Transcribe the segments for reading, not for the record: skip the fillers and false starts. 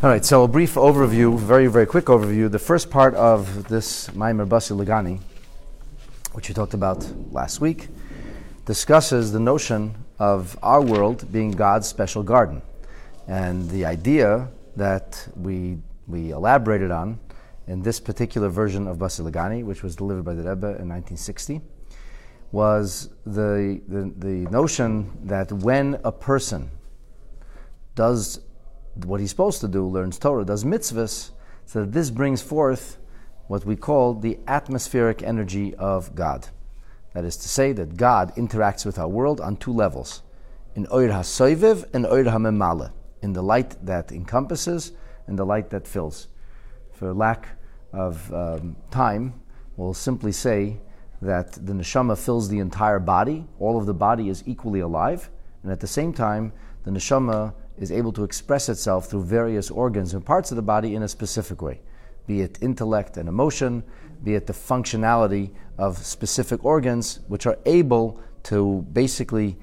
All right, so a brief overview, very, very quick overview. The first part of this Maimer Basi Lagani, which we talked about last week, discusses the notion of our world being God's special garden. And the idea that we elaborated on in this particular version of Basi Lagani, which was delivered by the Rebbe in 1960, was the notion that when a person does what he's supposed to do, learns Torah, does mitzvahs, so that this brings forth what we call the atmospheric energy of God. That is to say that God interacts with our world on two levels, in Oir HaSoiviv and Oir HaMemale, in the light that encompasses and the light that fills. For lack of time, we'll simply say that the neshama fills the entire body, all of the body is equally alive, and at the same time, the neshama is able to express itself through various organs and parts of the body in a specific way, be it intellect and emotion, be it the functionality of specific organs which are able to basically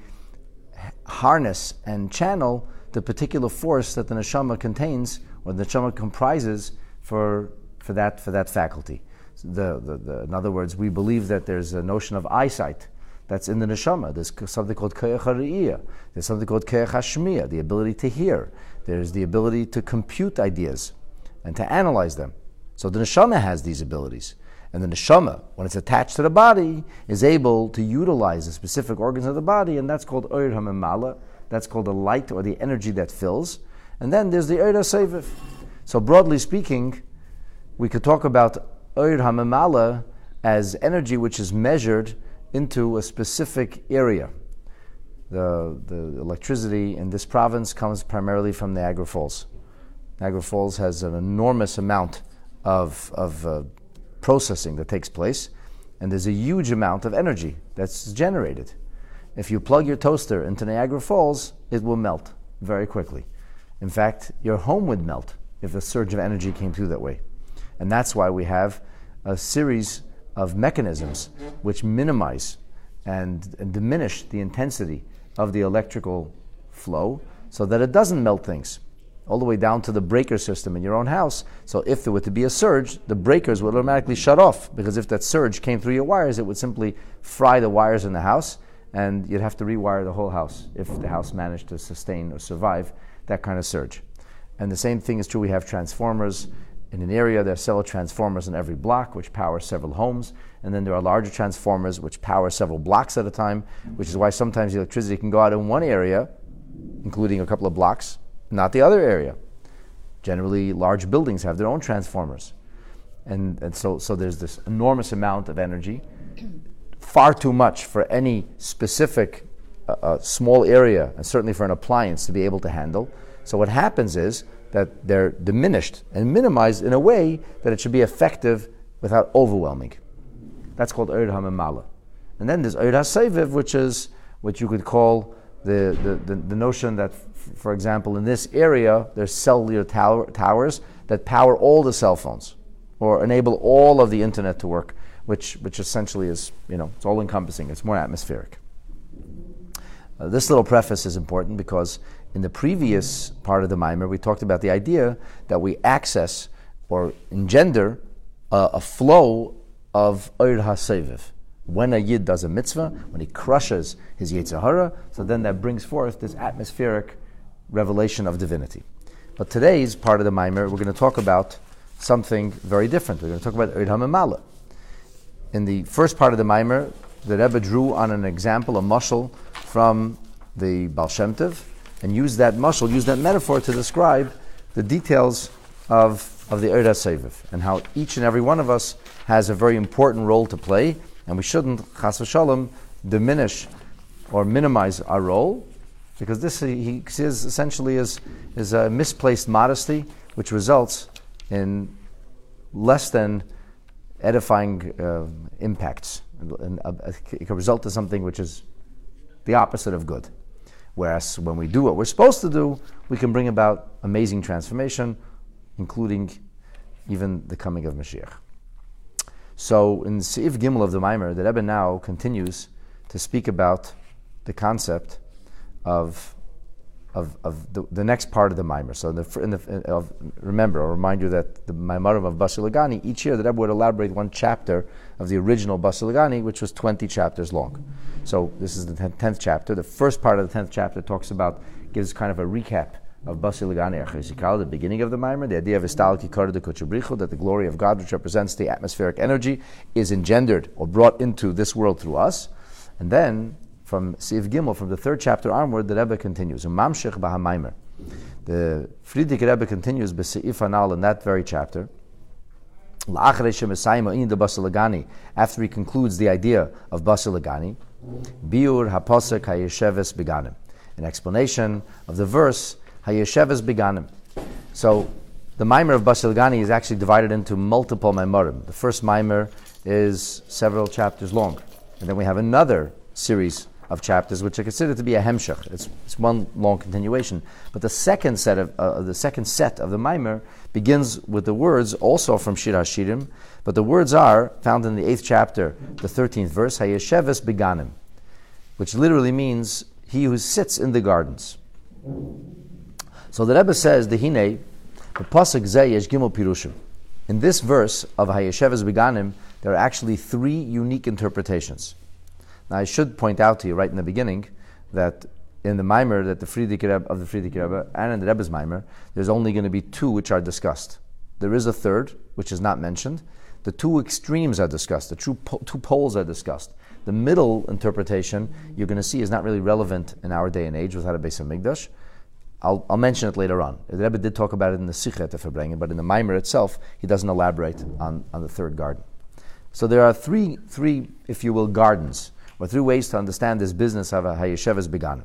harness and channel the particular force that the neshama contains or the neshama comprises for that faculty. In other words, we believe that there's a notion of eyesight that's in the neshama. There's something called koyach hariyah. There's something called koyach hashmiya, the ability to hear. There's the ability to compute ideas and to analyze them. So the neshama has these abilities. And the neshama, when it's attached to the body, is able to utilize the specific organs of the body, and that's called Oir HaMemala. That's called the light or the energy that fills. And then there's the Oir HaSoviv. So broadly speaking, we could talk about Oir HaMemala as energy which is measured into a specific area. The electricity in this province comes primarily from Niagara Falls. Niagara Falls has an enormous amount of processing that takes place, and there's a huge amount of energy that's generated. If you plug your toaster into Niagara Falls, it will melt very quickly. In fact, your home would melt if a surge of energy came through that way. And that's why we have a series of mechanisms which minimize and diminish the intensity of the electrical flow so that it doesn't melt things, all the way down to the breaker system in your own house. So if there were to be a surge, the breakers would automatically shut off, because if that surge came through your wires, it would simply fry the wires in the house, and you'd have to rewire the whole house if the house managed to sustain or survive that kind of surge. And the same thing is true. We have transformers. In an area, there are several transformers in every block, which power several homes. And then there are larger transformers, which power several blocks at a time, which is why sometimes the electricity can go out in one area, including a couple of blocks, not the other area. Generally, large buildings have their own transformers. And so there's this enormous amount of energy, far too much for any specific small area, and certainly for an appliance to be able to handle. So what happens is that they're diminished and minimized in a way that it should be effective without overwhelming. That's called Oir HaMemala. And then there's Oir HaSoviv, which is what you could call the notion that, for example, in this area, there's cellular towers that power all the cell phones or enable all of the internet to work, which essentially is, it's all encompassing. It's more atmospheric. This little preface is important because in the previous part of the Maimer, we talked about the idea that we access or engender a flow of Oir HaSoviv. When a Yid does a mitzvah, when he crushes his Yetzer Hara, so then that brings forth this atmospheric revelation of divinity. But today's part of the Maimer, we're going to talk about something very different. We're going to talk about Oir HaMemala. In the first part of the Maimer, the Rebbe drew on an example, a mashal from the Baal Shem Tov, and use that metaphor to describe the details of the Oir HaSoviv and how each and every one of us has a very important role to play, and we shouldn't, chas v'shalom, diminish or minimize our role, because this he says essentially is a misplaced modesty which results in less than edifying impacts. And it can result in something which is the opposite of good. Whereas when we do what we're supposed to do, we can bring about amazing transformation, including even the coming of Mashiach. So in Seif Gimel of the Maimer, the Rebbe now continues to speak about the concept of the next part of the Maimer. So remember, I'll remind you that the Maimarim of Basi Lagani, each year the Rebbe would elaborate one chapter of the original Basi Lagani, which was 20 chapters long. So this is the 10th chapter. The first part of the 10th chapter gives kind of a recap of Basi Lagani Archesikal, the beginning of the Maimer, the idea of Istal Kikar de Kuchabrichu, that the glory of God, which represents the atmospheric energy, is engendered or brought into this world through us. And then from Seif Gimel, from the 3rd chapter onward, the Rebbe continues. Mamshech b'hamaimer. The Frierdiker Rebbe continues b'seif anal in that very chapter. After he concludes the idea of Basi Lagani, biur haposek hayesheves beganim, an explanation of the verse hayesheves beganim. So the Maimer of Basi Lagani is actually divided into multiple Maimarim. The first Maimer is several chapters long, and then we have another series of chapters, which are considered to be a hemshech. It's one long continuation. But the second set of the Maimer begins with the words also from Shir HaShirim, but the words are found in the 8th chapter, the 13th verse, Hayesheves beganim, which literally means he who sits in the gardens. So the Rebbe says, Dehine, the pasuk zeh yesh gimel pirushim. In this verse of Hayesheves beganim, there are actually 3 unique interpretations. Now, I should point out to you right in the beginning that in the Maimer of the Frierdiker Rebbe and in the Rebbe's Maimer, there's only going to be 2 which are discussed. There is a third, which is not mentioned. The 2 extremes are discussed. The 2 poles are discussed. The middle interpretation you're going to see is not really relevant in our day and age without a Beis HaMikdash. I'll mention it later on. The Rebbe did talk about it in the Sichet of Farbrengen, but in the Maimer itself, he doesn't elaborate on the third garden. So there are three, if you will, gardens, or 3 ways to understand this business of a Hayesheves beganim.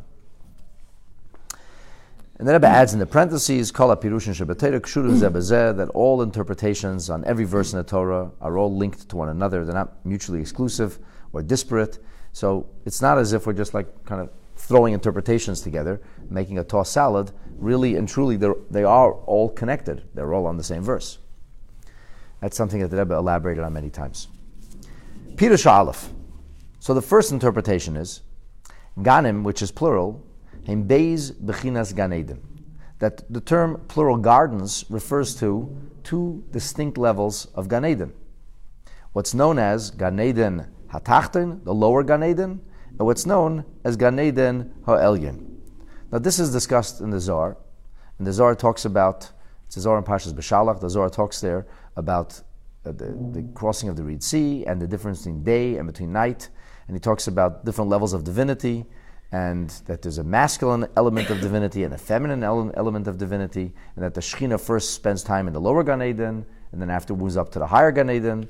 And the Rebbe adds in the parentheses, Kol HaPirushin Shebetorah Kshurim Zeh B'zeh, that all interpretations on every verse in the Torah are all linked to one another. They're not mutually exclusive or disparate. So it's not as if we're just like kind of throwing interpretations together, making a tossed salad. Really and truly, they are all connected. They're all on the same verse. That's something that the Rebbe elaborated on many times. Pirush Aleph. So the first interpretation is Ganim, which is plural, Hem Beis Bechinas Gan Eden. That the term plural gardens refers to 2 distinct levels of Gan Eden. What's known as Gan Eden HaTachton, the lower Gan Eden, and what's known as Gan Eden HaElyon. Now this is discussed in the Zohar, and the Zohar talks about, it's the Zohar in Parshas Beshalach, the Zohar talks there about the crossing of the Red Sea and the difference between day and between night. And he talks about different levels of divinity, and that there's a masculine element of divinity and a feminine element of divinity, and that the Shekhinah first spends time in the lower Gan Eden, and then after moves up to the higher Gan Eden.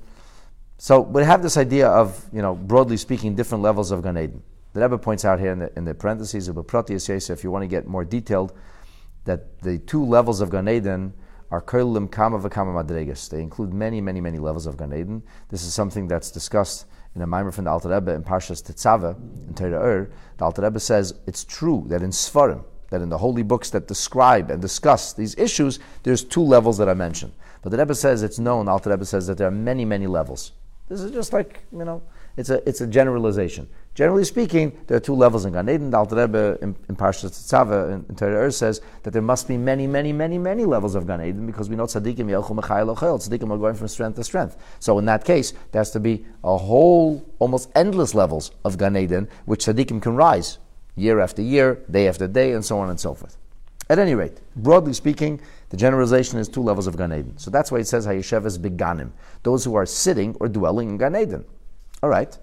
So we have this idea of, broadly speaking, different levels of Gan Eden. The Rebbe points out here in the parentheses of Beprati Yisrael, if you want to get more detailed, that the 2 levels of Gan Eden are Kolim Kama V'Kama Madregas. They include many, many, many levels of Gan Eden. This is something that's discussed in a Maimer from the Alter Rebbe in Parshas Tetzaveh, in Torah Ur. The Alter Rebbe says it's true that in Sfarim, that in the holy books that describe and discuss these issues, there's 2 levels that are mentioned. But the Rebbe says it's known, the Alter Rebbe says that there are many, many levels. This is just like, it's a generalization. Generally speaking, there are 2 levels in Gan Eden. The Alter Rebbe in Parshas Tetzaveh in Torah Ur says that there must be many, many, many, many levels of Gan Eden, because we know tzaddikim yelchu mechayil ochel. Tzaddikim are going from strength to strength. So in that case, there has to be a whole, almost endless levels of Gan Eden, which tzaddikim can rise year after year, day after day, and so on and so forth. At any rate, broadly speaking, the generalization is 2 levels of Gan Eden. So that's why it says Hayesheves beganim, those who are sitting or dwelling in Gan Eden. All right.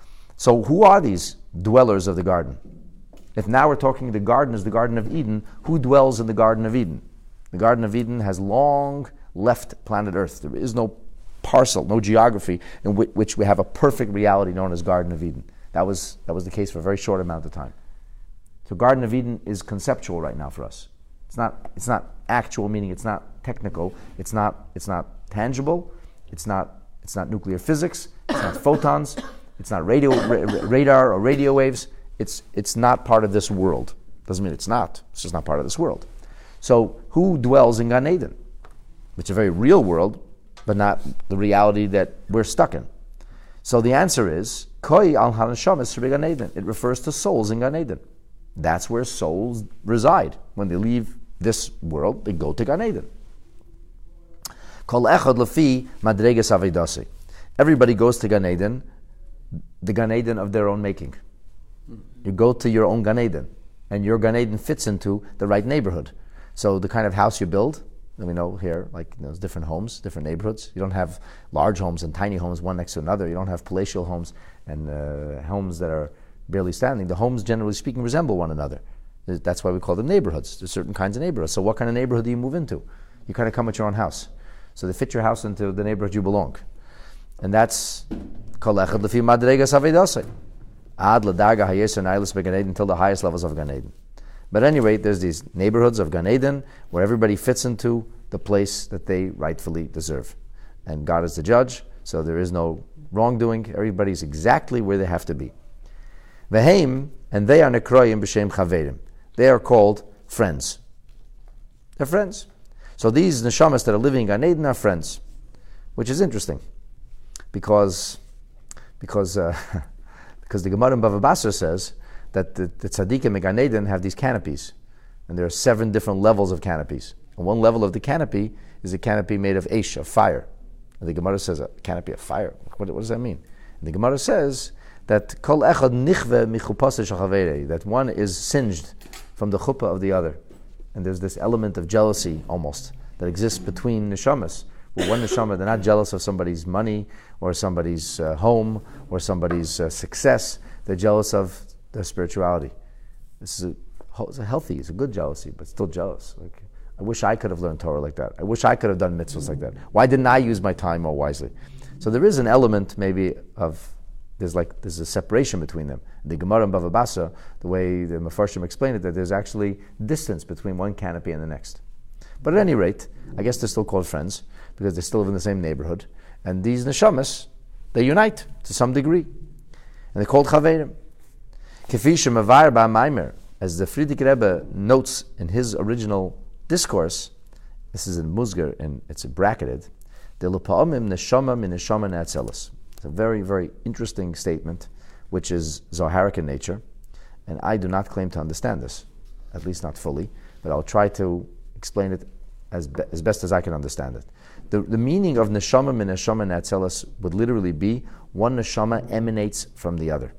So who are these dwellers of the garden? If now we're talking the garden is the Garden of Eden, who dwells in the Garden of Eden? The Garden of Eden has long left planet Earth. There is no parcel, no geography in which we have a perfect reality known as Garden of Eden. That was the case for a very short amount of time. So Garden of Eden is conceptual right now for us. It's not actual, meaning it's not technical. It's not tangible. It's not nuclear physics. It's not photons. It's not radar or radio waves. It's not part of this world. Doesn't mean it's not. It's just not part of this world. So who dwells in Gan Eden? It's a very real world, but not the reality that we're stuck in. So the answer is Koi al hanashamas Gan Eden. It refers to souls in Gan Eden. That's where souls reside. When they leave this world, they go to Gan Eden. Kol echad lefi madregas avedase. Everybody goes to Gan Eden, the Gan Eden of their own making. You go to your own Gan Eden, and your Gan Eden fits into the right neighborhood. So the kind of house you build, and we know here, like there's different homes, different neighborhoods. You don't have large homes and tiny homes one next to another. You don't have palatial homes and homes that are barely standing. The homes, generally speaking, resemble one another. That's why we call them neighborhoods. There's certain kinds of neighborhoods. So what kind of neighborhood do you move into? You kind of come with your own house. So they fit your house into the neighborhood you belong. And that's kol echad lefi madregas avedase. Ad l'darga hayeser nailis began Eden, until the highest levels of Gan Eden. But at any rate, there's these neighborhoods of Gan Eden where everybody fits into the place that they rightfully deserve. And God is the judge, so there is no wrongdoing. Everybody's exactly where they have to be. Veheim, and they are nekroyim b'shem chaverim. They are called friends. They're friends. So these neshamas that are living in Gan Eden are friends, which is interesting, because the Gemara in Bava Basra says that the tzaddikim in Gan Eden have these canopies, and there are 7 different levels of canopies. And one level of the canopy is a canopy made of eish, of fire. And the Gemara says, a canopy of fire? What does that mean? And the Gemara says that kol echad nichve michupase shachavere, that one is singed from the chuppah of the other. And there's this element of jealousy almost that exists between neshamas. But one neshama, they're not jealous of somebody's money or somebody's home or somebody's success. They're jealous of their spirituality. This is a healthy, it's a good jealousy, but still jealous. Like, I wish I could have learned Torah like that. I wish I could have done mitzvahs like that. Why didn't I use my time more wisely? So there is an element maybe of, there's a separation between them. The Gemara in Bava Basra, the way the Mefarshim explained it, that there's actually distance between one canopy and the next. But at any rate, I guess they're still called friends because they still live in the same neighborhood. And these neshamas, they unite to some degree. And they're called chaverim. Kefi shemavar ba'maimer, as the Frierdiker Rebbe notes in his original discourse, this is in Musgar and it's bracketed, the lepa'amim neshama min neshama ne'atzelos. It's a very, very interesting statement, which is Zoharic in nature, and I do not claim to understand this, at least not fully, but I'll try to explain it as best as I can understand it. The meaning of neshama min neshama ne'atzelos would literally be one neshama emanates from the other.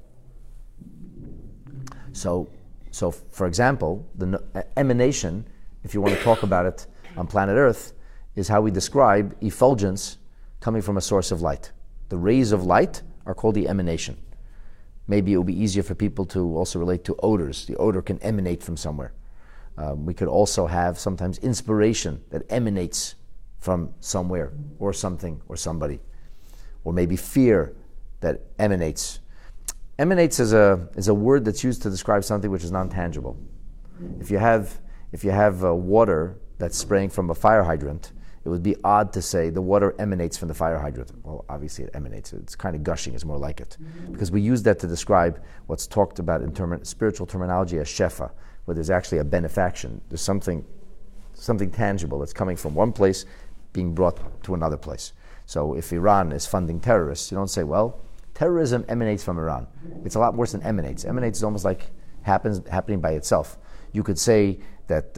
So for example, the emanation, if you want to talk about it on planet Earth, is how we describe effulgence coming from a source of light. The rays of light are called the emanation. Maybe it will be easier for people to also relate to odors. The odor can emanate from somewhere. We could also have sometimes inspiration that emanates from somewhere or something or somebody. Or maybe fear that emanates. Emanates is a word that's used to describe something which is non-tangible. If you have water that's spraying from a fire hydrant, it would be odd to say the water emanates from the fire hydrant. Well, obviously it emanates. It's kind of gushing. It's more like it. Because we use that to describe what's talked about in spiritual terminology as shefa, where there's actually a benefaction. There's something tangible that's coming from one place being brought to another place. So if Iran is funding terrorists, you don't say, well, terrorism emanates from Iran. It's a lot worse than emanates. Emanates is almost like happening by itself. You could say that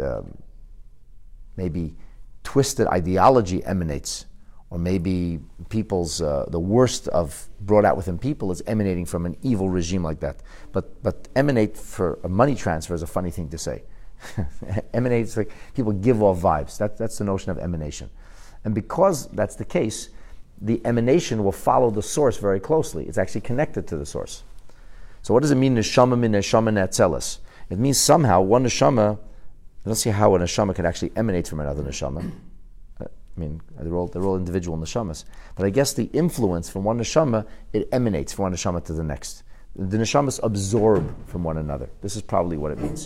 maybe twisted ideology emanates, or maybe people's the worst of brought out within people is emanating from an evil regime like that. But emanate for a money transfer is a funny thing to say. Emanates like people give off vibes. That's the notion of emanation, and because that's the case, the emanation will follow the source very closely. It's actually connected to the source. So what does it mean, neshama min neshama ne'atzelos? It means somehow one neshama, I don't see how a neshama can actually emanate from another neshama. I mean, they're all individual neshamas. But I guess the influence from one neshama, it emanates from one neshama to the next. The neshamas absorb from one another. This is probably what it means.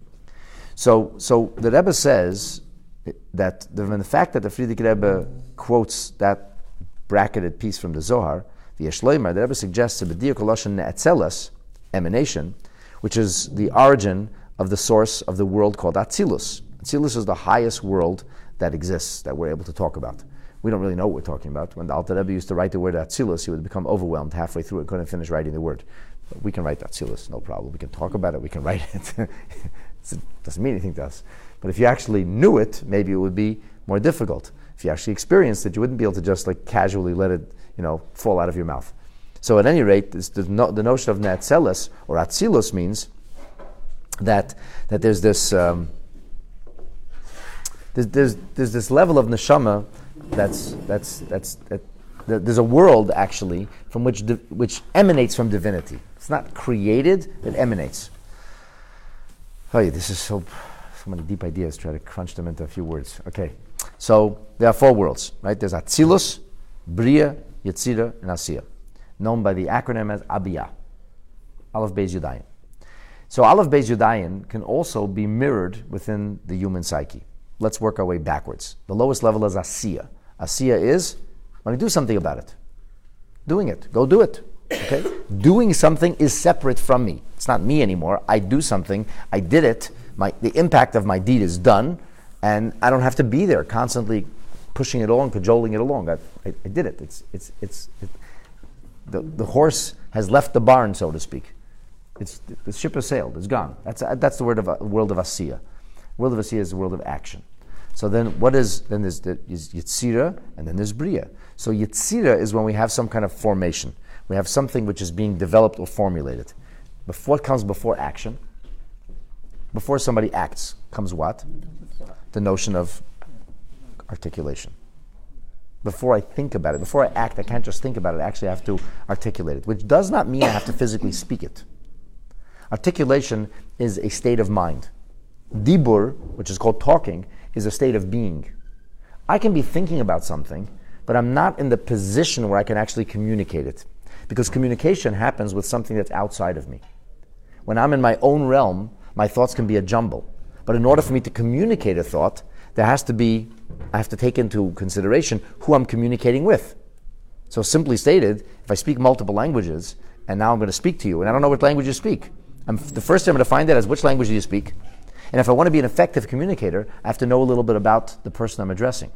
So the Rebbe says that the fact that the Frierdiker Rebbe quotes that bracketed piece from the Zohar, the Yeshloimer, the Rebbe suggests a b'diuk lashon ne'atzelos, emanation, which is the origin of the source of the world called Atzilus. Atzilus is the highest world that exists, that we're able to talk about. We don't really know what we're talking about. When the Alter Rebbe used to write the word Atzilus, he would become overwhelmed halfway through and couldn't finish writing the word. We can write Atzilus, no problem. We can talk about it, we can write it. It doesn't mean anything to us. But if you actually knew it, maybe it would be more difficult. If you actually experienced it, you wouldn't be able to just like casually let it, fall out of your mouth. So at any rate, the notion of Ne'atzeles or Atzilus means that there's this there's this level of neshama there's a world actually from which emanates from divinity. It's not created; it emanates. Oh, yeah, this is so many deep ideas. Try to crunch them into a few words. Okay, so there are 4 worlds, right? There's Atzilus, Bria, Yetzira, and Asiya, known by the acronym as Abiyah, Aleph Beis Yudayin. So Aleph Beis Yudayin can also be mirrored within the human psyche. Let's work our way backwards. The lowest level is Asiya. Asiya is when I do something about it. Doing it. Go do it. Okay? Doing something is separate from me. It's not me anymore. I do something. I did it. The impact of my deed is done, and I don't have to be there constantly pushing it along, cajoling it along. I did it. The horse has left the barn, so to speak. The ship has sailed. It's gone. That's the world of Asiya. The world of Asiya is the world of action. So then there's Yetzira, and then there's Bria. So Yetzira is when we have some kind of formation. We have something which is being developed or formulated. What comes before action? Before somebody acts comes what? The notion of articulation. Before I think about it, before I act, I can't just think about it. I actually have to articulate it, which does not mean I have to physically speak it. Articulation is a state of mind. Dibur, which is called talking, is a state of being. I can be thinking about something, but I'm not in the position where I can actually communicate it. Because communication happens with something that's outside of me. When I'm in my own realm, my thoughts can be a jumble. But in order for me to communicate a thought, I have to take into consideration who I'm communicating with. So simply stated, if I speak multiple languages, and now I'm going to speak to you, and I don't know what language you speak, the first thing I'm going to find out is which language do you speak. And if I want to be an effective communicator, I have to know a little bit about the person I'm addressing.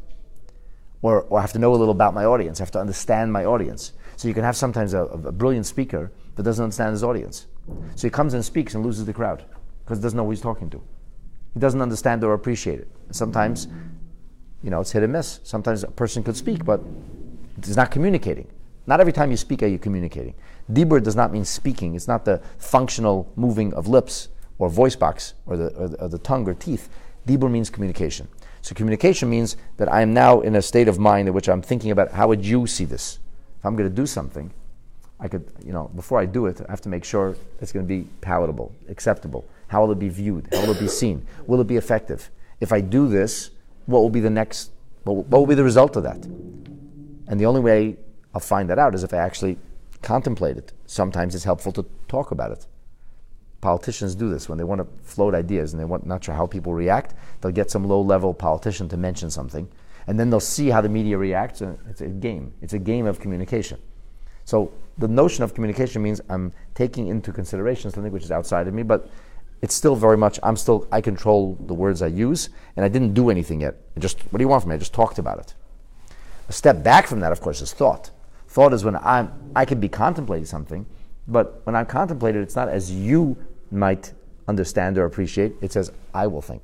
Or I have to know a little about my audience. I have to understand my audience. So you can have sometimes a brilliant speaker that doesn't understand his audience. So he comes and speaks and loses the crowd because he doesn't know who he's talking to. He doesn't understand or appreciate it. And sometimes, it's hit and miss. Sometimes a person could speak, but it's not communicating. Not every time you speak are you communicating. Dibur does not mean speaking. It's not the functional moving of lips or voice box or the tongue or teeth. Dibur means communication. So communication means that I am now in a state of mind in which I'm thinking about how would you see this? If I'm going to do something, I could, before I do it, I have to make sure it's going to be palatable, acceptable. How will it be viewed? How will it be seen? Will it be effective? If I do this, what will be what will be the result of that? And the only way I'll find that out is if I actually contemplate it. Sometimes it's helpful to talk about it. Politicians do this when they want to float ideas and not sure how people react. They'll get some low-level politician to mention something, and then they'll see how the media reacts. And it's a game. It's a game of communication. So the notion of communication means I'm taking into consideration something which is outside of me, but it's still very much, I control the words I use, and I didn't do anything yet. What do you want from me? I just talked about it. A step back from that, of course, is thought. Thought is when I can be contemplating something, but when I contemplate it, it's not as you might understand or appreciate, it's as I will think.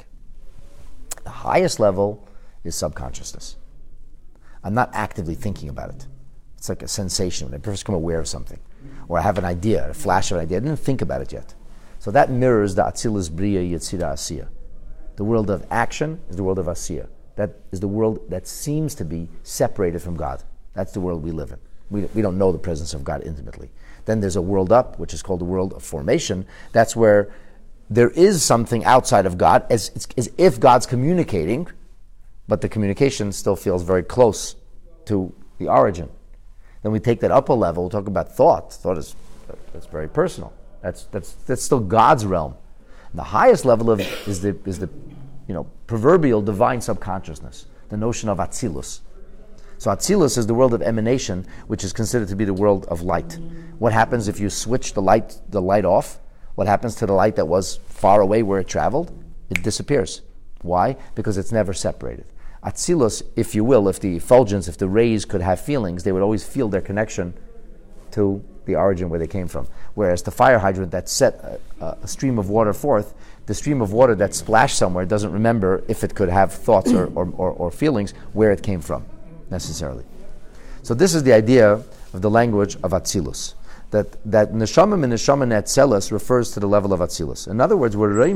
The highest level is subconsciousness. I'm not actively thinking about it. It's like a sensation when I first become aware of something. Or I have an idea, a flash of an idea. I didn't think about it yet. So that mirrors the Atzilus Bria Yetzira Asiya. The world of action is the world of Asiya. That is the world that seems to be separated from God. That's the world we live in. We don't know the presence of God intimately. Then there's a world up, which is called the world of formation. That's where there is something outside of God, as if God's communicating, but the communication still feels very close to the origin. Then we take that up a level, we'll talk about thought. That's very personal. That's still God's realm. And the highest level is the proverbial divine subconsciousness, the notion of Atzilus. So Atzilus is the world of emanation, which is considered to be the world of light. What happens if you switch the light off? What happens to the light that was far away where it traveled? It disappears. Why? Because it's never separated. Atzilus, if the effulgence, if the rays could have feelings, they would always feel their connection to the origin where they came from. Whereas the fire hydrant that set a stream of water forth, the stream of water that splashed somewhere doesn't remember if it could have thoughts or feelings where it came from, necessarily. So this is the idea of the language of Atzilus. That Neshama and Neshama Netzelis refers to the level of Atzilus. In other words, we're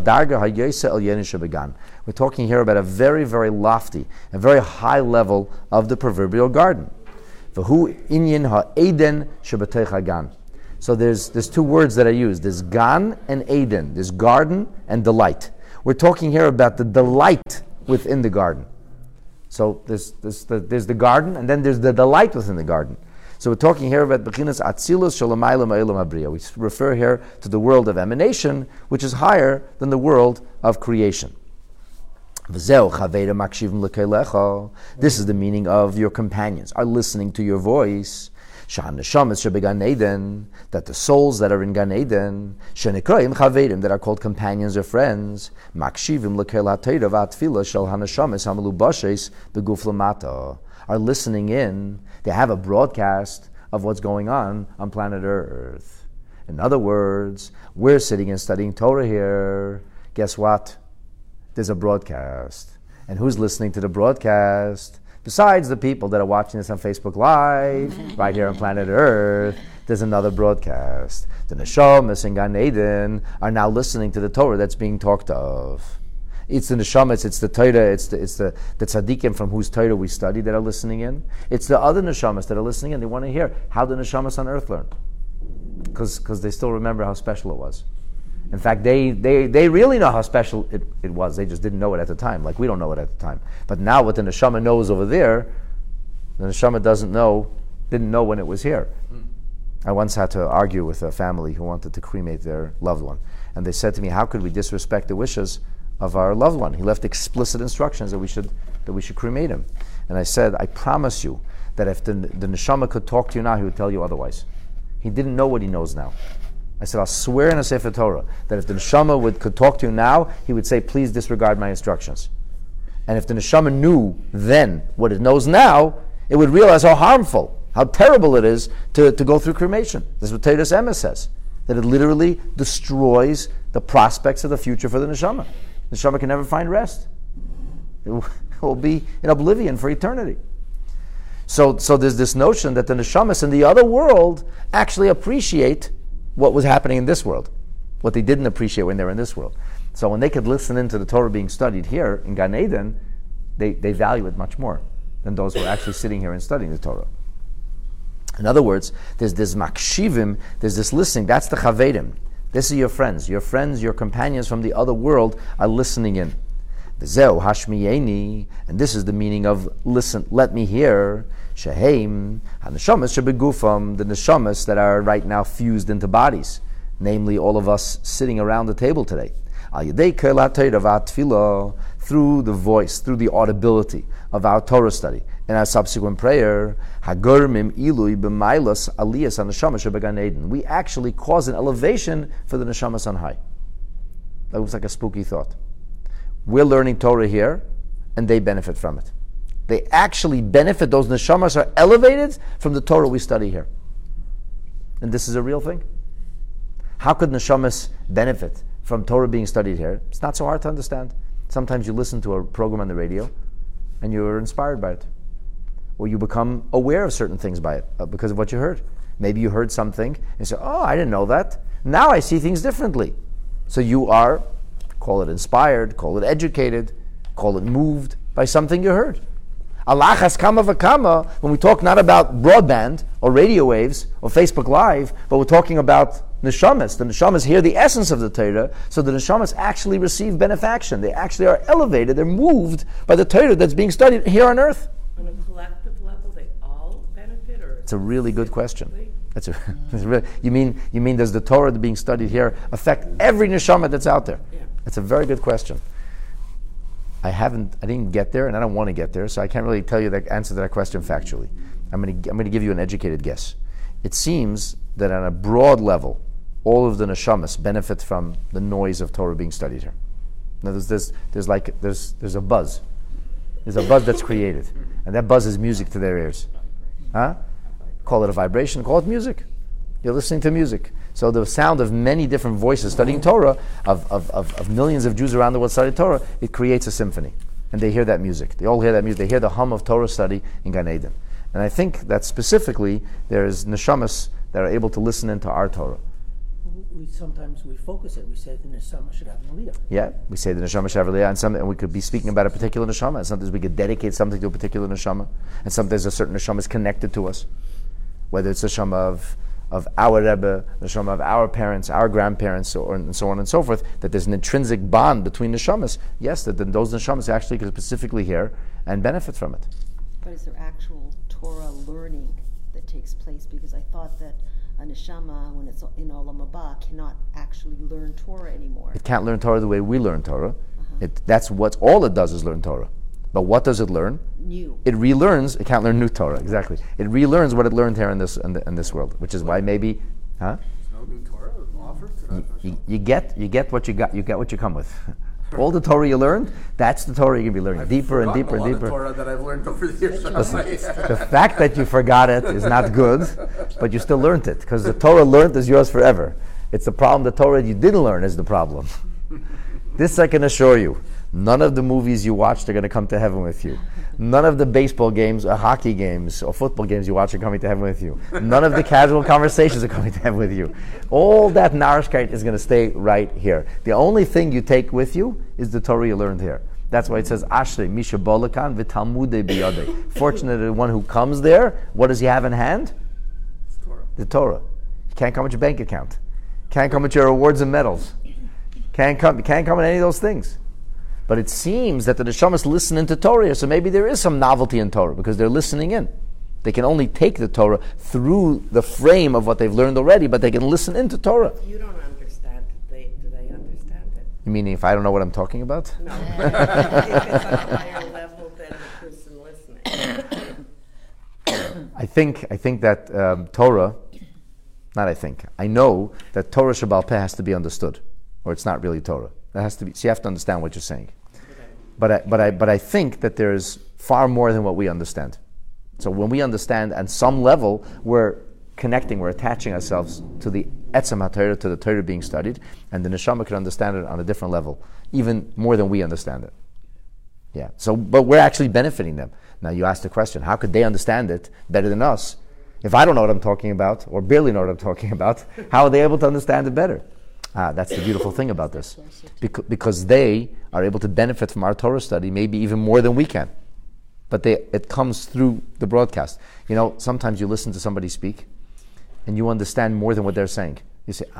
talking here about a very, very lofty, a very high level of the proverbial garden. So there's two words that I use. There's gan and Eden. There's garden and delight. We're talking here about the delight within the garden. So there's the garden, and then there's the delight within the garden. So we're talking here about Bechinas Atzilus Shalamayla Ma'ilam Abriya. We refer here to the world of emanation, which is higher than the world of creation. This is the meaning of your companions are listening to your voice. That the souls that are in Gan Eden, that are called companions or friends, are listening in. They have a broadcast of what's going on planet Earth. In other words, we're sitting and studying Torah here. Guess what? There's a broadcast. And who's listening to the broadcast? Besides the people that are watching this on Facebook Live, right here on planet Earth, there's another broadcast. The Neshamas and Gan Eden are now listening to the Torah that's being talked of. It's the Neshamas, it's the Torah, it's the tzaddikim from whose Torah we study that are listening in. It's the other Neshamas that are listening in. They want to hear how the Neshamas on earth learned. Because they still remember how special it was. In fact, they really know how special it was. They just didn't know it at the time, like we don't know it at the time. But now what the Neshama knows over there, the Neshama didn't know when it was here. I once had to argue with a family who wanted to cremate their loved one. And they said to me, how could we disrespect the wishes of our loved one? He left explicit instructions that we should cremate him. And I said, I promise you that if the Neshama could talk to you now, he would tell you otherwise. He didn't know what he knows now. I said, I'll swear in a Sefer Torah that if the Neshama could talk to you now, he would say, please disregard my instructions. And if the Neshama knew then what it knows now, it would realize how harmful, how terrible it is to go through cremation. This is what Teres Emes says, that it literally destroys the prospects of the future for the Neshama. The Neshama can never find rest. It will be in oblivion for eternity. So there's this notion that the Neshamas in the other world actually appreciate what was happening in this world, what they didn't appreciate when they were in this world. So when they could listen into the Torah being studied here in Gan Eden, they value it much more than those who are actually sitting here and studying the Torah. In other words, there's this makshivim, there's this listening, that's the chavedim. This is your friends, your companions from the other world are listening in. V'zeu hashmiyeni, and this is the meaning of listen, let me hear. Sheheim haneshamas shebegufam, the neshamas that are right now fused into bodies, namely all of us sitting around the table today. Al yedei kol ha'torah v'atfilah, through the voice, through the audibility of our Torah study and our subsequent prayer, hagormim ilui b'mailas aliyas haneshamas shebegan Eden. We actually cause an elevation for the neshamas on high. That was like a spooky thought. We're learning Torah here, and they benefit from it. They actually benefit, those neshamas are elevated from the Torah we study here. And this is a real thing. How could neshamas benefit from Torah being studied here? It's not so hard to understand. Sometimes you listen to a program on the radio, and you're inspired by it. Or you become aware of certain things by it, because of what you heard. Maybe you heard something, and you say, oh, I didn't know that. Now I see things differently. So you are, call it inspired, call it educated, call it moved by something you heard. Alachas kama v'kama, when we talk not about broadband or radio waves or Facebook Live, but we're talking about neshamas. The neshamas hear the essence of the Torah, so the neshamas actually receive benefaction. They actually are elevated, they're moved by the Torah that's being studied here on earth. On a collective level, they all benefit? Or it's a really good question. You mean does the Torah being studied here affect every neshama that's out there? Yeah. It's a very good question. I didn't get there, and I don't want to get there, so I can't really tell you the answer to that question factually. I'm going to give you an educated guess. It seems that on a broad level, all of the neshamas benefit from the noise of Torah being studied here. Now there's a buzz. There's a buzz that's created, and that buzz is music to their ears. Huh? Call it a vibration, call it music. You're listening to music. So the sound of many different voices studying Torah, of millions of Jews around the world studying Torah, it creates a symphony. And they hear that music. They all hear that music. They hear the hum of Torah study in Gan Eden. And I think that specifically there's neshamas that are able to listen into our Torah. Sometimes we focus it. We say the neshama should have aliyah. Yeah, we say the neshama should have aliyah, and we could be speaking about a particular neshama, and sometimes we could dedicate something to a particular neshama, and sometimes a certain neshama is connected to us, whether it's the neshama of our Rebbe, the neshama of our parents, our grandparents, and so on and so forth, that there's an intrinsic bond between neshamas. Yes, that those neshamas actually could specifically hear and benefit from it. But is there actual Torah learning that takes place? Because I thought that a neshama, when it's in Olam Haba, cannot actually learn Torah anymore. It can't learn Torah the way we learn Torah. That's what all it does is learn Torah. But what does it learn? New. It relearns. It can't learn new Torah. Exactly. It relearns what it learned here in this world, which is why maybe, There's no new Torah offered to that. you get what you got. You get what you come with. All the Torah you learned, that's the Torah you're going to be learning deeper and deeper and deeper. A lot of Torah that I've learned over the years. Listen, the fact that you forgot it is not good, but you still learned it, because the Torah learned is yours forever. It's the problem. The Torah you didn't learn is the problem. This I can assure you. None of the movies you watched are going to come to heaven with you. None of the baseball games or hockey games or football games you watch are coming to heaven with you. None of the casual conversations are coming to heaven with you. All that narishkeit is going to stay right here. The only thing you take with you is the Torah you learned here. That's why it says, Ashrei Misha Bolakan v'Talmudei biyadei. Fortunate the one who comes there, what does he have in hand? Torah. The Torah. You can't come with your bank account. Can't come with your awards and medals. Can't come with any of those things. But it seems that the neshamas listening to Torah, so maybe there is some novelty in Torah because they're listening in. They can only take the Torah through the frame of what they've learned already, but they can listen into Torah. You don't understand it. Do they understand it? You meaning if I don't know what I'm talking about? No. If it's on a higher level than the person listening. I think that Torah, I know that Torah Shabbal Peh has to be understood, or it's not really Torah. It has to be. So you have to understand what you're saying. But I think that there's far more than what we understand. So when we understand, at some level, we're connecting, we're attaching ourselves to the Etzem HaTorah, to the Torah being studied, and the neshama can understand it on a different level, even more than we understand it. Yeah. So, but we're actually benefiting them. Now you ask the question, how could they understand it better than us? If I don't know what I'm talking about, or barely know what I'm talking about, how are they able to understand it better? That's the beautiful thing about this. Because they are able to benefit from our Torah study maybe even more than we can. But it comes through the broadcast. You know, sometimes you listen to somebody speak and you understand more than what they're saying. You say,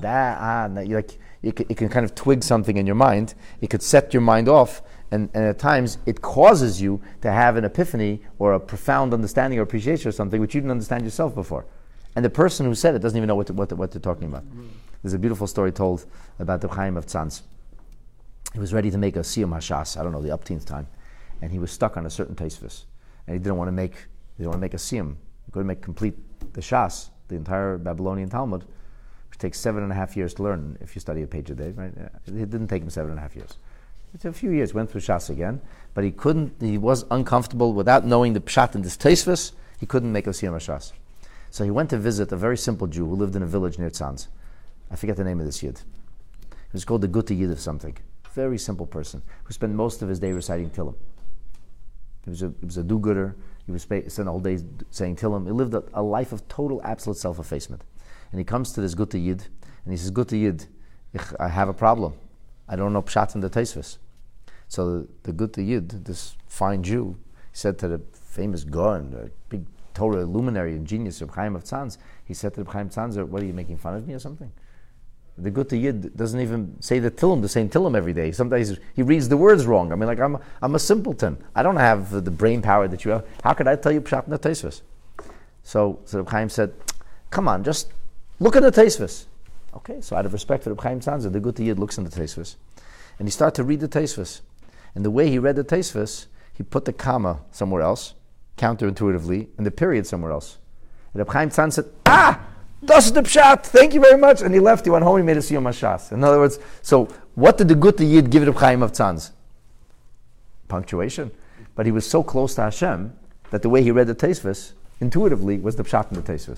it can kind of twig something in your mind. It could set your mind off. And at times it causes you to have an epiphany or a profound understanding or appreciation of something which you didn't understand yourself before. And the person who said it doesn't even know what they're talking about. There's a beautiful story told about the Chaim of Tzanz. He was ready to make a Siyum Hashas, I don't know, the upteenth time, and he was stuck on a certain Tosfos, and he didn't want to make a Siyum. He couldn't make complete the Shas, the entire Babylonian Talmud, which takes 7.5 years to learn if you study a page a day. Right? It didn't take him 7.5 years. It's a few years. Went through Shas again, but he couldn't. He was uncomfortable without knowing the pshat in this Tosfos. He couldn't make a Siyum Hashas. So he went to visit a very simple Jew who lived in a village near Tzanz. I forget the name of this Yid. He was called the Gutta Yid of something. Very simple person who spent most of his day reciting Tillim. He was a do-gooder. He was spent the whole day saying Tillim. He lived a life of total, absolute self-effacement. And he comes to this Gutta Yid, and he says, Gutta Yid, I have a problem. I don't know Pshat in the Tosfos. So the Gutta Yid, this fine Jew, said to the famous Gaon, the big Torah luminary and genius of Chaim of Tzanz, he said to Reb Chaim Tzanzer, what are you making fun of me or something? The Gutta Yid doesn't even say the same Tillim every day. Sometimes he reads the words wrong. I mean, like, I'm a simpleton. I don't have the brain power that you have. How could I tell you Pshat in the Tosfos? So Reb Chaim said, come on, just look at the Tosfos. Okay, so out of respect for Reb Chaim Tzanzer, the Gutta Yid looks in the Tosfos. And he started to read the Tosfos. And the way he read the Tosfos, he put the comma somewhere else, counterintuitively, and the period somewhere else. And Reb Chaim Tzanzer said, das ist the pshat, thank you very much. And he left, he went home, he made a Siyum Hashas. In other words, so what did the Gutta Yid give Reb Chaim of Tzanz? Punctuation. But he was so close to Hashem that the way he read the Tosfos, intuitively, was the pshat in the Tosfos.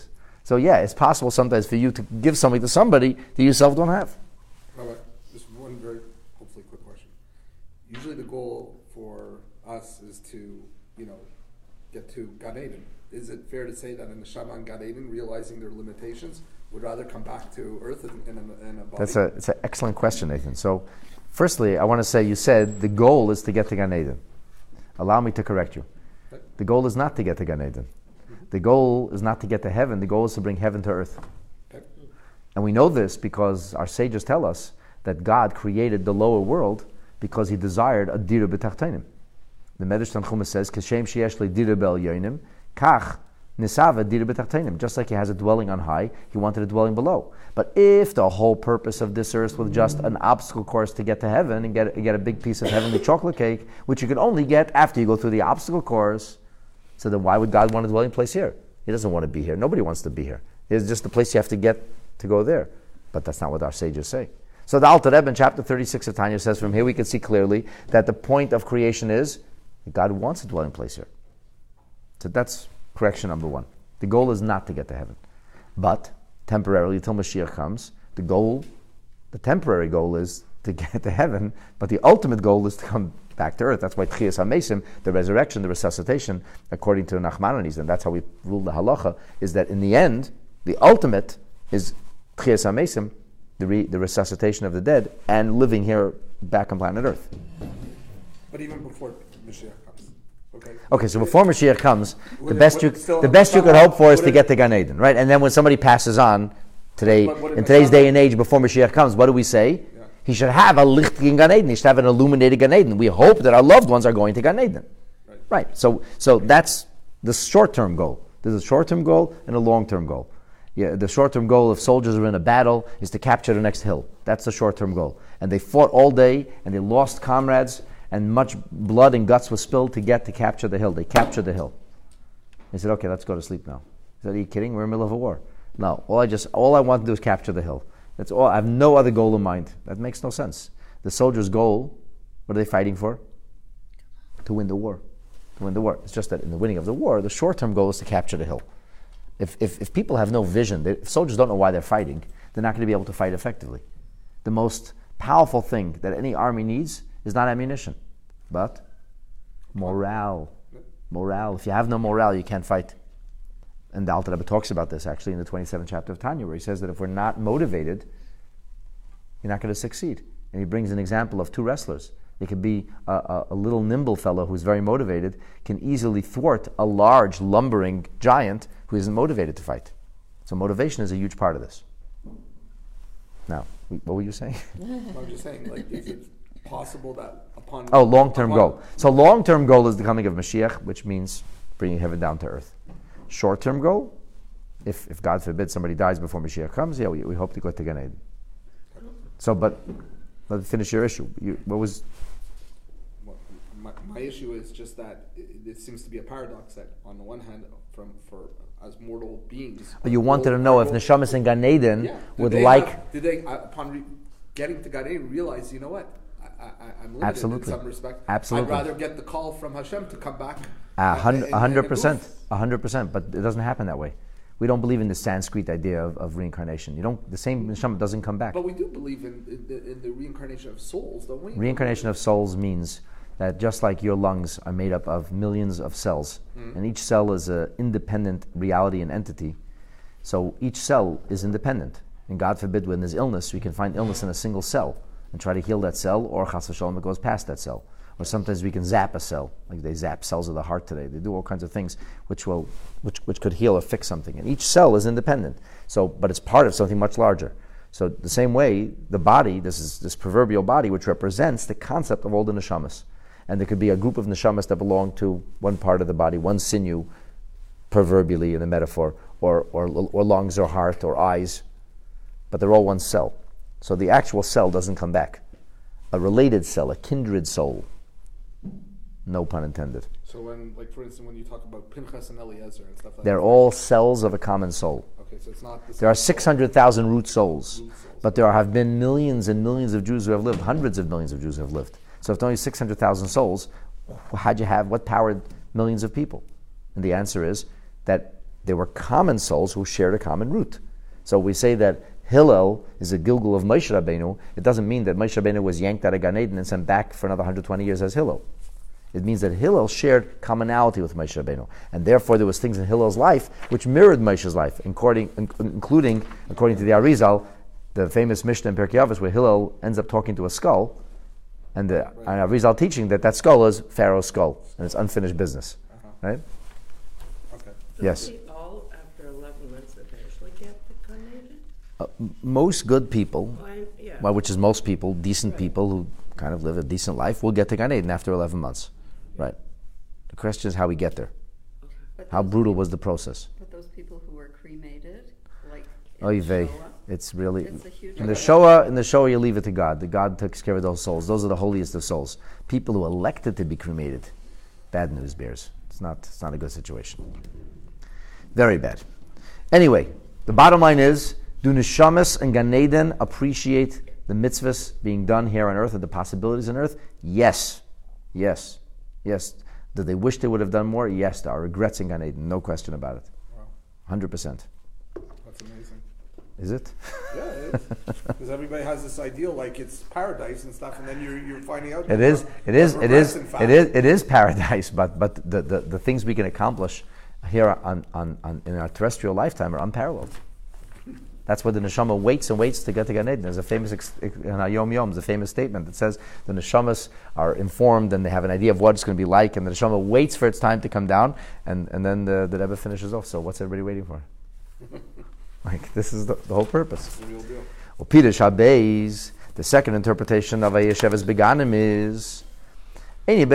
So yeah, it's possible sometimes for you to give something to somebody that you yourself don't have. Rabbi, just one very, hopefully quick question. Usually the goal for us is to, get to Gan Eden. Is it fair to say that in the Neshama and Gan Eden, realizing their limitations, would rather come back to earth in a body? It's an excellent question, Nathan. So, firstly, I want to say you said the goal is to get to Gan Eden. Allow me to correct you. Okay. The goal is not to get to Gan Eden. The goal is not to get to heaven. The goal is to bring heaven to earth. Okay. And we know this because our sages tell us that God created the lower world because He desired a dira b'tachtonim. The Medrash Tanchuma says, "Kashem sheyesh le dira bel yonim, kach nisava dira b'tachtonim." Just like He has a dwelling on high, He wanted a dwelling below. But if the whole purpose of this earth was just an obstacle course to get to heaven and get a big piece of heavenly chocolate cake, which you can only get after you go through the obstacle course, so then why would God want a dwelling place here? He doesn't want to be here. Nobody wants to be here. It's just the place you have to get to go there. But that's not what our sages say. So the Alter Rebbe in chapter 36 of Tanya says, from here we can see clearly that the point of creation is that God wants a dwelling place here. So that's correction number one. The goal is not to get to heaven. But temporarily, till Mashiach comes, the temporary goal is to get to heaven, but the ultimate goal is to come back to earth. That's why Tchias HaMesim, the resurrection, the resuscitation, according to the Nachmanides, and that's how we rule the halacha, is that in the end, the ultimate is Tchias HaMesim, the resuscitation of the dead, and living here back on planet Earth. But even before Mashiach comes. Okay, so before Mashiach comes, the best you could hope for is to get to Gan Eden, right? And then when somebody passes on today, in today's day and age, before Mashiach comes, what do we say? Yeah. He should have a licht in Gan Eden. He should have an illuminated Gan Eden. We hope that our loved ones are going to Gan Eden. Right. So that's the short-term goal. There's a short-term goal and a long-term goal. Yeah, the short-term goal, if soldiers are in a battle, is to capture the next hill. That's the short-term goal. And they fought all day, and they lost comrades, and much blood and guts was spilled to capture the hill. They captured the hill. They said, okay, let's go to sleep now. He said, are you kidding? We're in the middle of a war. No, all I want to do is capture the hill. That's all. I have no other goal in mind. That makes no sense. The soldier's goal, what are they fighting for? To win the war. To win the war. It's just that in the winning of the war, the short-term goal is to capture the hill. If people have no vision, if soldiers don't know why they're fighting, they're not going to be able to fight effectively. The most powerful thing that any army needs is not ammunition, but morale. Morale. If you have no morale, you can't fight. And the Alter Rebbe talks about this actually in the 27th chapter of Tanya, where he says that if we're not motivated, you're not going to succeed. And he brings an example of two wrestlers. It could be a little nimble fellow who's very motivated, can easily thwart a large, lumbering giant who isn't motivated to fight. So motivation is a huge part of this. Now, what were you saying? I'm just saying, is it possible that upon... long-term goal. So long-term goal is the coming of Mashiach, which means bringing heaven down to earth. Short-term goal, if God forbid somebody dies before Mashiach comes, we hope to go to Gan Eden. So, but let's finish your issue. What was... My issue is just that it seems to be a paradox that on the one hand, for as mortal beings... But you wanted to know if Neshamas in Gan Eden did they, upon getting to Gan Eden, realize, you know what, I'm limited Absolutely. in some respect. Absolutely. I'd rather get the call from Hashem to come back. 100%. 100%. But it doesn't happen that way. We don't believe in the Sanskrit idea of reincarnation. The same Neshama doesn't come back. But we do believe in the reincarnation of souls, don't we? Reincarnation of souls means that just like your lungs are made up of millions of cells, and each cell is an independent reality and entity, so each cell is independent. And God forbid when there's illness, we can find illness in a single cell and try to heal that cell, or chas v'shalom, it goes past that cell. Or sometimes we can zap a cell, like they zap cells of the heart today. They do all kinds of things which could heal or fix something. And each cell is independent, but it's part of something much larger. So the same way, the body, this proverbial body, which represents the concept of all the neshamas. And there could be a group of neshamas that belong to one part of the body, one sinew, proverbially in the metaphor, or lungs or heart or eyes, but they're all one cell. So the actual cell doesn't come back. A related cell, a kindred soul, no pun intended. So for instance, when you talk about Pinchas and Eliezer and stuff like that, they're all cells of a common soul. Okay, so it's not the There are 600,000 root souls, but there have been millions and millions of Jews who have lived, hundreds of millions of Jews who have lived. So if there are only 600,000 souls, what powered millions of people? And the answer is that They were common souls who shared a common root. So we say that Hillel is a Gilgul of Moshe Rabbeinu. It doesn't mean that Moshe Rabbeinu was yanked out of Gan Eden and sent back for another 120 years as Hillel. It means that Hillel shared commonality with Moshe Rabbeinu, and therefore there was things in Hillel's life which mirrored Moshe's life, including, according to the Arizal, the famous Mishnah in Pirkei Avos, where Hillel ends up talking to a skull, and the Arizal teaching that skull is Pharaoh's skull, and it's unfinished business, right? Okay. Yes. Don't they all, after 11 months, eventually get the Gan Eden? Most good people, Yeah. well, which is most people, decent people who kind of live a decent life, will get to Gan Eden after 11 months. Right. The question is how we get there. But How those brutal people- was the process? But those people who were cremated, like in Oy the vey. Shoah, It's really it's a huge in the Shoah you leave it to God. The God takes care of those souls. Those are the holiest of souls. People who elected to be cremated, bad news bears. It's not a good situation. Very bad. Anyway, the bottom line is, do Neshamas and Gan Eden appreciate the mitzvahs being done here on earth and the possibilities on earth? Yes. Yes. Yes. Do they wish they would have done more? Yes. There are regrets in Gan Eden. No question about it. Wow. 100%. That's amazing. Is it? Yeah, because everybody has this ideal like it's paradise and stuff, and then you're finding out. It is paradise, but the things we can accomplish here on in our terrestrial lifetime are unparalleled. That's why the neshama waits and waits to get to Gan Eden. There's a famous in our Yom Yom, there's a famous statement that says the neshamas are informed and they have an idea of what it's going to be like, and the neshama waits for its time to come down, and then the Rebbe finishes off. So what's everybody waiting for? Like, this is the whole purpose. It's the real deal. Well, Peter Shabbos, the second interpretation of Ayesheves Beganim is and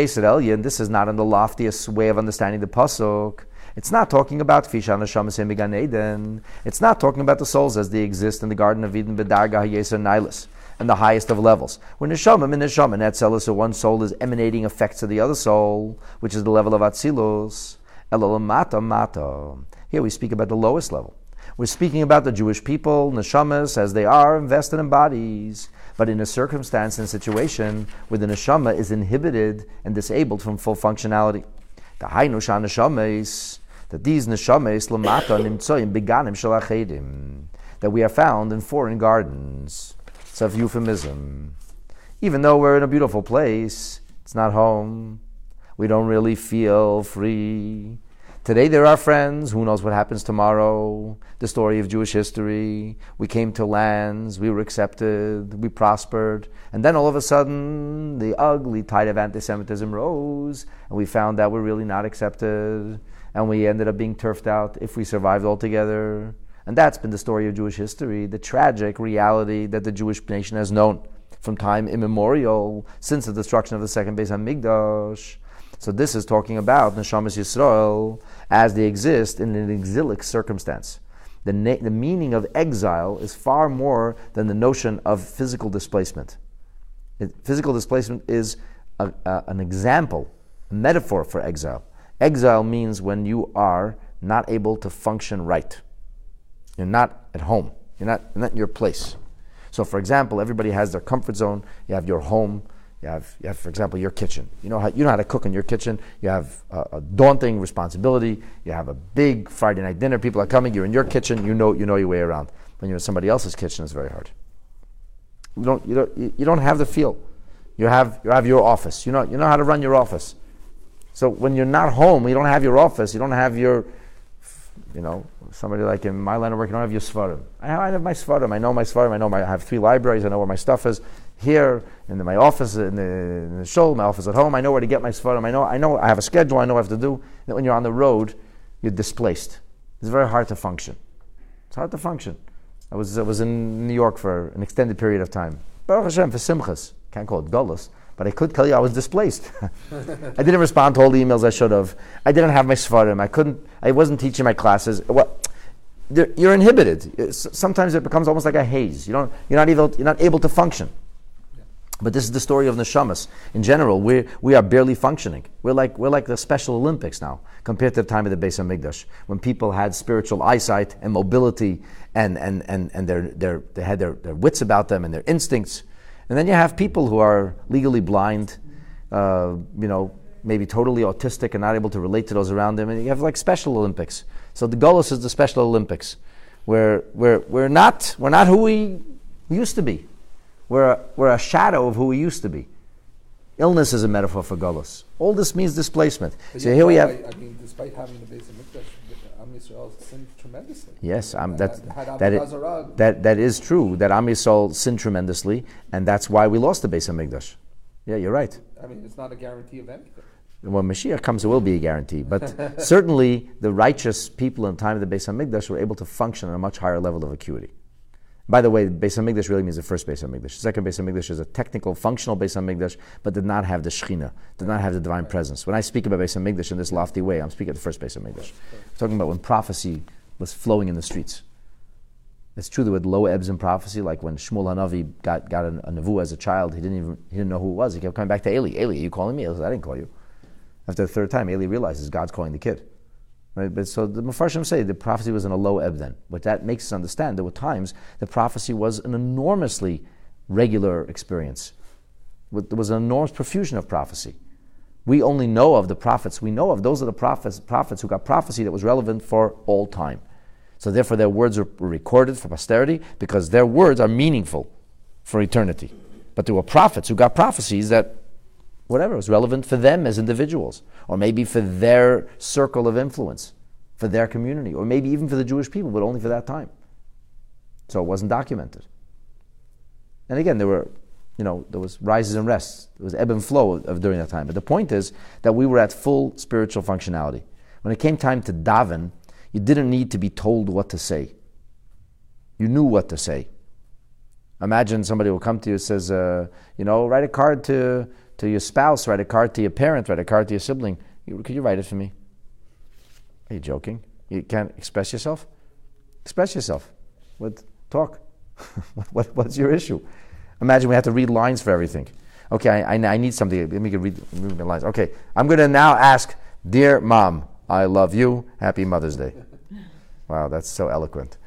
this is not in the loftiest way of understanding the pasuk. It's not talking about Fisha Neshamas in Gan Eden. It's not talking about the souls as they exist in the Garden of Eden, B'darga Hayeser Nihilus, and the highest of levels. When Neshamim in Neshamim, Etzelis, so one soul is emanating effects of the other soul, which is the level of Atzilus. Elolamata Mata. Here we speak about the lowest level. We're speaking about the Jewish people, Neshamas, as they are invested in bodies, but in a circumstance and situation where the Neshama is inhibited and disabled from full functionality. The Hainu Sha Neshamas, that these Neshamas, Lamata Nimtsoim, Beganim Shalachedim, that we are found in foreign gardens. It's a euphemism. Even though we're in a beautiful place, it's not home. We don't really feel free. Today there are friends, who knows what happens tomorrow, the story of Jewish history. We came to lands, we were accepted, we prospered, and then all of a sudden the ugly tide of anti-Semitism rose, and we found that we're really not accepted, and we ended up being turfed out if we survived altogether. And that's been the story of Jewish history, the tragic reality that the Jewish nation has known from time immemorial, since the destruction of the second Beis HaMikdash. So this is talking about Neshamas Yisrael as they exist in an exilic circumstance. The meaning of exile is far more than the notion of physical displacement. Physical displacement is an example, a metaphor for exile. Exile means when you are not able to function right. You're not at home. You're not in your place. So, for example, everybody has their comfort zone. You have your home. You have, for example, your kitchen. You know how to cook in your kitchen. You have a daunting responsibility. You have a big Friday night dinner. People are coming. You're in your kitchen. You know your way around. When you're in somebody else's kitchen, it's very hard. You don't have the feel. You have your office. You know how to run your office. So when you're not home, you don't have your office. You don't have your, somebody like in my line of work, you don't have your svarim. I have my svarim. I know my svarim. I have 3 libraries. I know where my stuff is. Here, in my office, in the shul, my office at home, I know where to get my svarim. I know I have a schedule. I know what I have to do. And when you're on the road, you're displaced. It's very hard to function. It's hard to function. I was in New York for an extended period of time. Baruch Hashem, for simchas. Can't call it gullus, but I could tell you I was displaced. I didn't respond to all the emails I should have. I didn't have my svarim. I wasn't teaching my classes. You're inhibited. Sometimes it becomes almost like a haze. You're not able to function. But this is the story of neshamas. In general, we are barely functioning. We're like the Special Olympics now, compared to the time of the Beis HaMikdash, when people had spiritual eyesight and mobility, and they had their wits about them and their instincts. And then you have people who are legally blind, maybe totally autistic and not able to relate to those around him. And you have like Special Olympics. So the Golus is the Special Olympics, where we're not who we used to be. We're a shadow of who we used to be. Illness is a metaphor for Golus. All this means displacement. But So here we have. I mean, despite having the base of Mikdash, Am Yisrael sinned tremendously. Yes, Had that Avodah Zarah- is true. That Am Yisrael sinned tremendously, and that's why we lost the Beis Hamikdash. Yeah, you're right. I mean, it's not a guarantee of anything. When Mashiach comes, it will be a guarantee. But certainly, the righteous people in the time of the Beis Hamikdash were able to function at a much higher level of acuity. By the way, Beis Hamikdash really means the first Beis Hamikdash. The second Beis Hamikdash is a technical, functional Beis Hamikdash, but did not have the Shechina, did not have the divine presence. When I speak about Beis Hamikdash in this lofty way, I'm speaking of the first Beis Hamikdash. I'm talking about when prophecy was flowing in the streets. It's true there were low ebbs in prophecy, like when Shmuel Hanavi got a nevuah as a child, he didn't know who it was. He kept coming back to Eli. Eli, are you calling me? I said, I didn't call you. After the third time, Eli realizes God's calling the kid. Right? But so the Mefarshim say the prophecy was in a low ebb then. But that makes us understand there were times the prophecy was an enormously regular experience. There was an enormous profusion of prophecy. We only know of the prophets we know of. Those are the prophets who got prophecy that was relevant for all time. So therefore their words were recorded for posterity because their words are meaningful for eternity. But there were prophets who got prophecies that whatever was relevant for them as individuals, or maybe for their circle of influence, for their community, or maybe even for the Jewish people, but only for that time. So it wasn't documented. And again, there was rises and rests. There was ebb and flow of during that time. But the point is that we were at full spiritual functionality. When it came time to daven, you didn't need to be told what to say. You knew what to say. Imagine somebody will come to you and says, write a card to your spouse, write a card to your parent, write a card to your sibling. Could you write it for me? Are you joking? You can't express yourself? Express yourself. Talk. What's your issue? Imagine we have to read lines for everything. Okay, I need something. Let me read the lines. Okay, I'm going to now ask, dear Mom, I love you. Happy Mother's Day. Wow, that's so eloquent.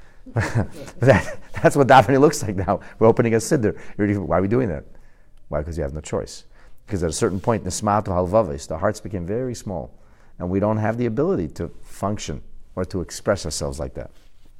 That's what davening looks like now. We're opening a siddur. Why are we doing that? Why? Because you have no choice. Because at a certain point, nismatu halvavis, the hearts became very small, and we don't have the ability to function or to express ourselves like that.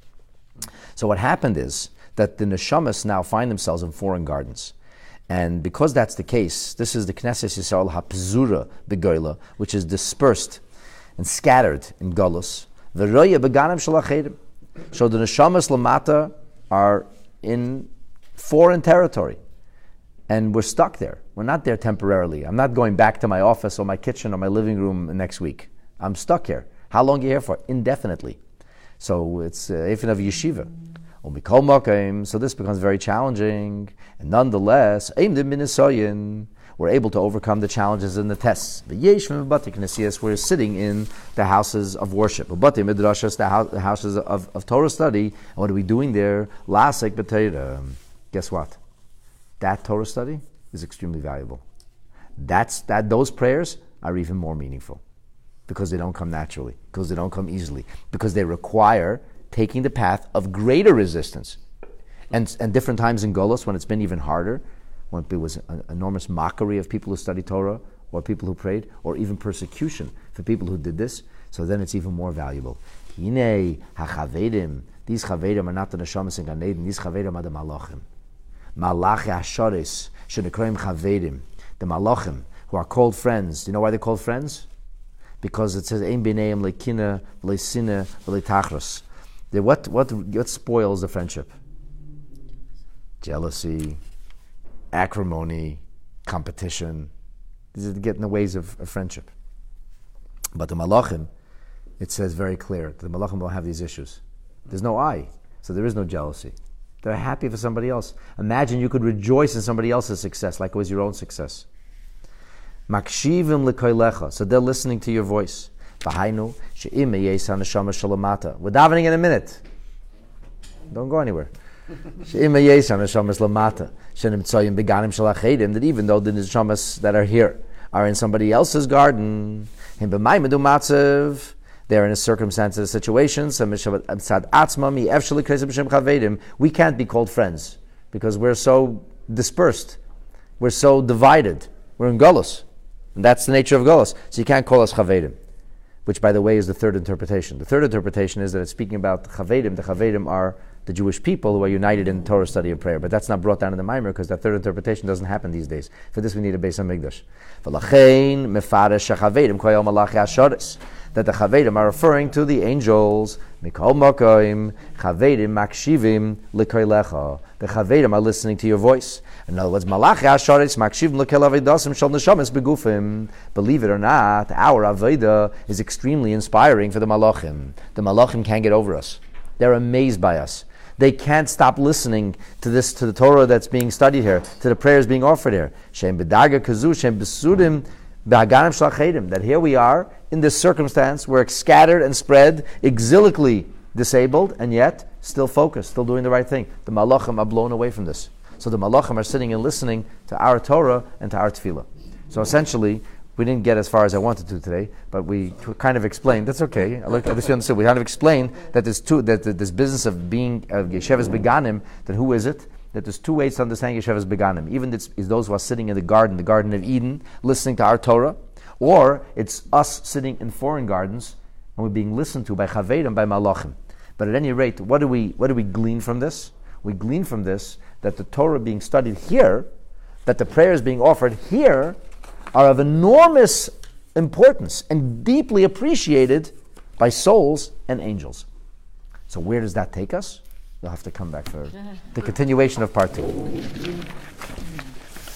So what happened is that the neshamas now find themselves in foreign gardens. And because that's the case, this is the Knesset Yisrael HaPzura Begoila, which is dispersed and scattered in Golus. V'roya beganim shalachedim. So the neshamas lamata are in foreign territory. And we're stuck there. We're not there temporarily. I'm not going back to my office or my kitchen or my living room next week. I'm stuck here. How long are you here for? Indefinitely. So it's even of yeshiva. So this becomes very challenging. And nonetheless, we're able to overcome the challenges in the tests. We're sitting in the houses of worship. The houses of Torah study. And what are we doing there? Guess what? That Torah study is extremely valuable. Those prayers are even more meaningful because they don't come naturally, because they don't come easily, because they require taking the path of greater resistance. And different times in Golus, when it's been even harder, when there was an enormous mockery of people who studied Torah, or people who prayed, or even persecution for people who did this, so then it's even more valuable. Hinei hachavedim, these chavedim are not the neshamas in Gan Eden, these chavedim are the malachim. Malachi Hasharis, Shedekroim Chavedim, the Malachim, who are called friends. Do you know why they're called friends? Because it says, Ein B'neim Lekina, V'Leisina, V'Leitachros. What spoils the friendship? Jealousy, acrimony, competition. These get in the ways of friendship. But the Malachim, it says very clear, the Malachim don't have these issues. There's no I, so there is no jealousy. They're happy for somebody else. Imagine you could rejoice in somebody else's success like it was your own success. Makshivim l'koilecha. So they're listening to your voice. V'hainu she'im yesa neshama shalamata. We're davening in a minute. Don't go anywhere. She'im yesa neshama shalamata. She'nim tzoyim beganim shalachedim. That even though the neshamas that are here are in somebody else's garden, him b'maymedu matzev. They're in a circumstance, a situation. We can't be called friends because we're so dispersed. We're so divided. We're in Golus. And that's the nature of Golos. So you can't call us Chavedim, which, by the way, is the third interpretation. The third interpretation is that it's speaking about Chavedim. The Chavedim are the Jewish people who are united in Torah study and prayer. But that's not brought down in the Maimer because that third interpretation doesn't happen these days. For this we need a Beis HaMikdash. V'lachein mefaresh haChavedim koyel malachi hasharis. That the Chavedim are referring to the angels. Mikol makoim Chavedim makshivim l'koylecha. The Chavedim are listening to your voice. In other words, malachi hasharis makshivim l'kel avidasim shal neshamis begufim. Believe it or not, our Aveda is extremely inspiring for the Malachim. The Malachim can't get over us. They're amazed by us. They can't stop listening to the Torah that's being studied here, to the prayers being offered here. Shem b'darga kazu, shem b'sudim b'haganim shalchedim. That here we are in this circumstance, we're scattered and spread, exilically disabled, and yet still focused, still doing the right thing. The Malachim are blown away from this. So the Malachim are sitting and listening to our Torah and to our Tefillah. So essentially, we didn't get as far as I wanted to today, but we kind of explained. That's okay. At least you understood. We kind of explained that there's this business of being Yeshevas Beganim. That who is it? That there's two ways to understand Yeshevas Beganim. Even it's those who are sitting in the Garden of Eden, listening to our Torah, or it's us sitting in foreign gardens and we're being listened to by Chavedim, by Malachim. But at any rate, what do we glean from this? We glean from this that the Torah being studied here, that the prayers being offered here, are of enormous importance and deeply appreciated by souls and angels. So where does that take us? You'll have to come back for the continuation of part 2.